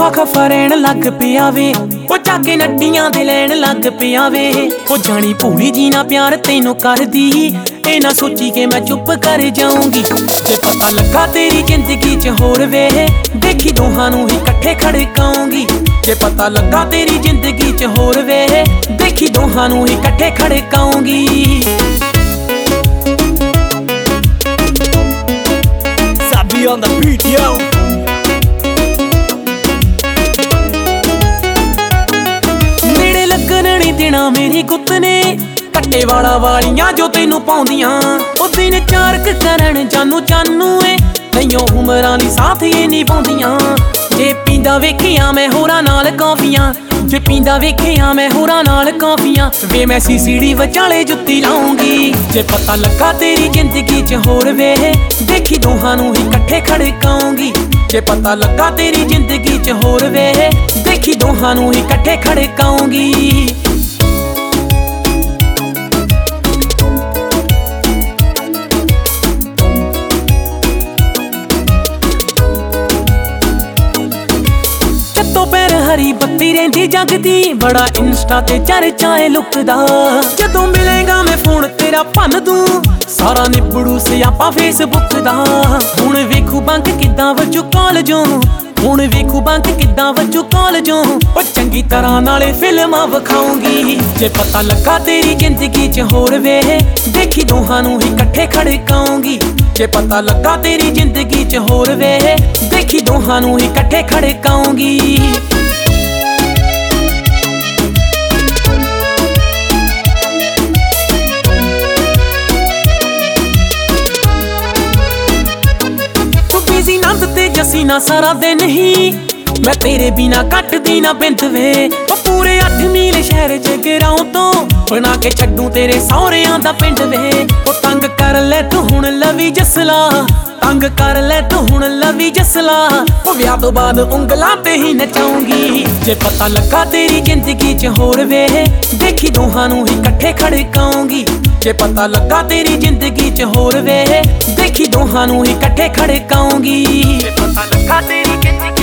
खफा रहन लग पिया वे ओ जाके नड्डियां दे लैन लग पिया वे ओ जानी भूली जी ना प्यार तैनू कर दी ए ना सोची के मैं चुप कर जाऊंगी जे पता लगा तेरी जिंदगी च होर वे देखी दोहां नू ही इकट्ठे खड़काऊंगी जे पता लगा तेरी जिंदगी च होर वे देखी दोहां नू ही इकट्ठे खड़काऊंगी Sabi on the beat, yo. मेरे लगन नहीं देना मेरी गुत्त ने कट्टे वाला वालियां जो तेनू पाउंदियां ओ दिन चारक करन जानू चानू ए नईओ उमरां दी साथ ये नहीं पाउंदियां जे पींदा वेखियां मैं होरां नाल कॉफियां जे पींदा वेखियां मैं होरां नाल कॉफियां वे मैं सीसीडी विचाले जुत्ती लाऊंगी जे पता लगा तेरी जिंदगी च होर वे देखी दोहां नू ही इकट्ठे खड़काऊंगी जे पता लगा तेरी जिंदगी च होर वे देखी दोहां नू ही इकट्ठे खड़काऊंगी हरी बत्ती रहिंदी जगदी बड़ा इंस्टा ते चर्चा है लुकदा जदों मिलेगा मैं फोन तेरा भन दूं सारा निबड़ू सियापा फेसबुक दा हुण वेखू बंक किद्दां वजू कॉलेजों हुण वेखू बंक किद्दां वजू कॉलेजों ओ चंगी तरह नाले फिल्मां विखाऊंगी जे पता लगा तेरी जिंदगी च होर वे देखी दोहां नू ही इकट्ठे खड़काऊंगी जे पता लगा तेरी जिंदगी च होर वे देखी दोहां नू ही इकट्ठे खड़काऊंगी नंद ते जसी ना सारा दिन ही मैं तेरे बिना कटदी ना बिंद वे ओ पूरे 8 मील शहर च गिराऊं तो बना के छड्डू तेरे सौहरियां दा पिंड वे ओ तंग कर ले तू हुण लवी जसला तंग कर ले तू हुण लवी जसला ओ विआह तो बाद उंगलां ते ही नचाऊंगी जे पता लगा तेरी जिंदगी च होर वे देखी दोहां नू ही इकट्ठे खड़काऊंगी जे पता लगा तेरी जिंदगी च होर वे देखी दोहां नू ही इकट्ठे खड़काऊंगी जे पता लगा तेरी जिंदगी